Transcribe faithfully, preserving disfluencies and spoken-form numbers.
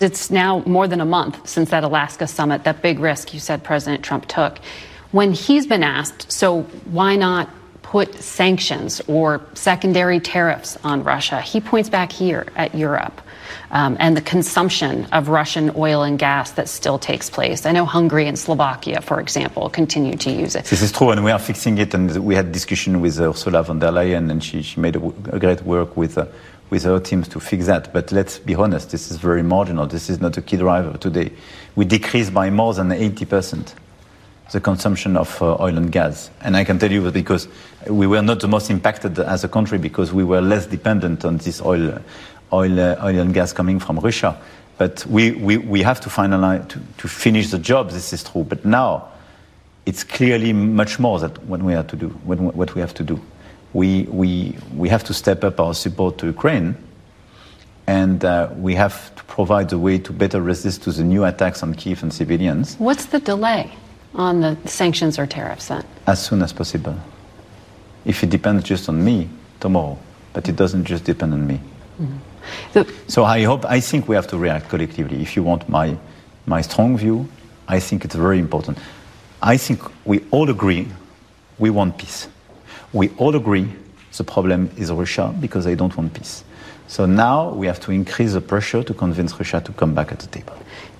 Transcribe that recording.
It's now more than a month since that Alaska summit, that big risk you said President Trump took. When he's been asked, so why not put sanctions or secondary tariffs on Russia, he points back here at Europe um, and the consumption of Russian oil and gas that still takes place. I know Hungary and Slovakia, for example, continue to use it. This is true, and we are fixing it. And we had discussion with Ursula von der Leyen, and she, she made a, a great work with uh, with her teams to fix that. But let's be honest, this is very marginal. This is not a key driver today. We decreased by more than eighty percent the consumption of uh, oil and gas. And I can tell you that because we were not the most impacted as a country because we were less dependent on this oil, oil, uh, oil and gas coming from Russia. But we, we, we have to finalize, to, to finish the job, this is true. But now, it's clearly much more that what we have to do, what we have to do. We, we, we have to step up our support to Ukraine, and uh, we have to provide a way to better resist to the new attacks on Kyiv and civilians. What's the delay on the sanctions or tariffs then? As soon as possible. If it depends just on me, tomorrow. But it doesn't just depend on me. Mm-hmm. the- so I hope, I think we have to react collectively. If you want my, my strong view, I think it's very important. I think we all agree we want peace. We all agree the problem is Russia because they don't want peace. So now we have to increase the pressure to convince Russia to come back at the table.